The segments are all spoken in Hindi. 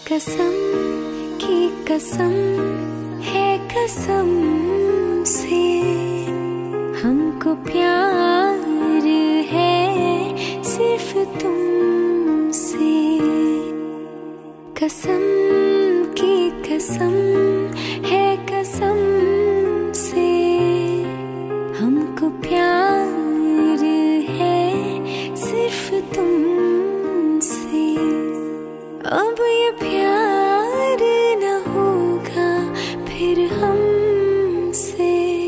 कसम की कसम है कसम से, हमको प्यार है सिर्फ तुमसे। कसम की कसम है कसम से, हमको प्यार है सिर्फ तुमसे। अब ये प्यार न होगा फिर हमसे।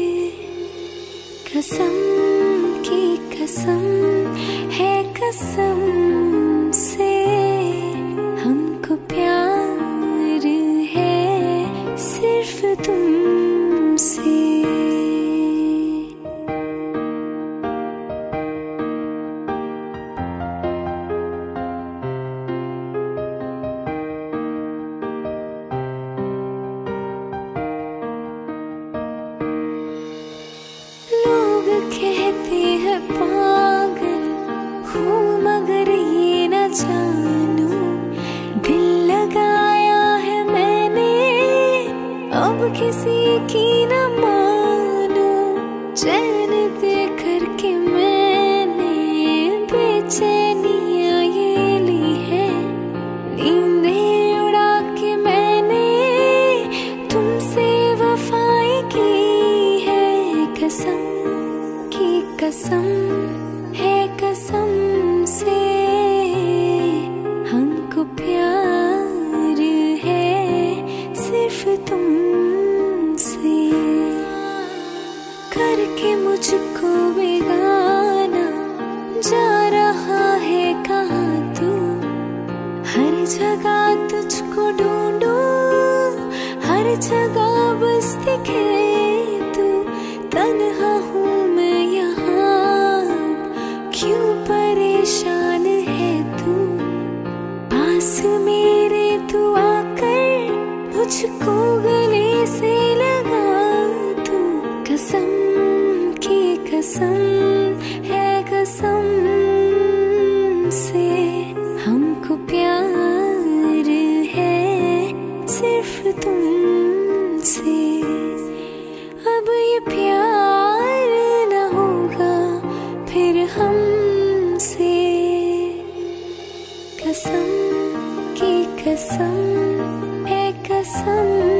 कसम की कसम है कसम से, हमको प्यार है सिर्फ तुमसे। कहते हैं पागल हूँ मगर ये न जानू, दिल लगाया है मैंने अब किसी की न मानू। चैन दे करके मैंने बेचैनियाँ ये ली है, नींदें उड़ा के मैंने तुमसे वफाएं की है। कसम कसम है कसम से, हमको प्यार है सिर्फ तुमसे। करके मुझको बेगाना जा रहा है कहाँ तू, हर जगह तुझको ढूंढूं, हर जगह बस दिखे तू। तन्हा हूँ मैं यहाँ, क्यों परेशान है तू, पास मेरे तू आकर मुझको गले से लगा तू। कसम की कसम है कसम से, हमको प्यार है सिर्फ तुमसे। अब ये प्यार न होगा फिर हमसे। कसम की कसम है कसम